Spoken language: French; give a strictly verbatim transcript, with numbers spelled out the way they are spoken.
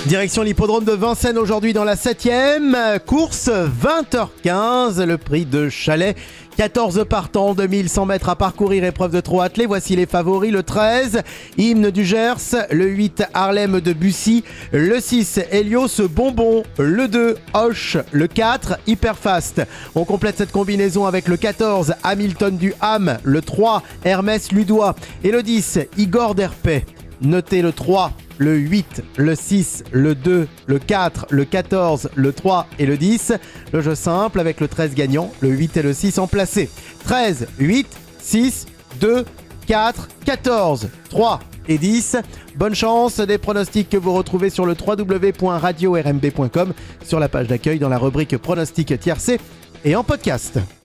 Direction l'hippodrome de Vincennes aujourd'hui dans la septième course, vingt heures quinze, le prix de Chalais. quatorze partants, deux mille cent mètres à parcourir, épreuve de trot attelé. Voici les favoris. Le treize, Hymne du Gers. Le huit, Harlem de Bussy. Le six, Helios Bonbon. Le deux, Hoche. Le quatre, Hyperfast. On complète cette combinaison avec le quatorze, Hamilton du Ham. Le trois, Hermès Ludois. Et le dix, Igor Derpet. Notez le trois, le huit, le six, le deux, le quatre, le quatorze, le trois et le dix. Le jeu simple avec le treize gagnant, le huit et le six en placé. treize, huit, six, deux, quatre, quatorze, trois et dix. Bonne chance, des pronostics que vous retrouvez sur le w w w point radio r m b point com, sur la page d'accueil dans la rubrique pronostics tiercé et en podcast.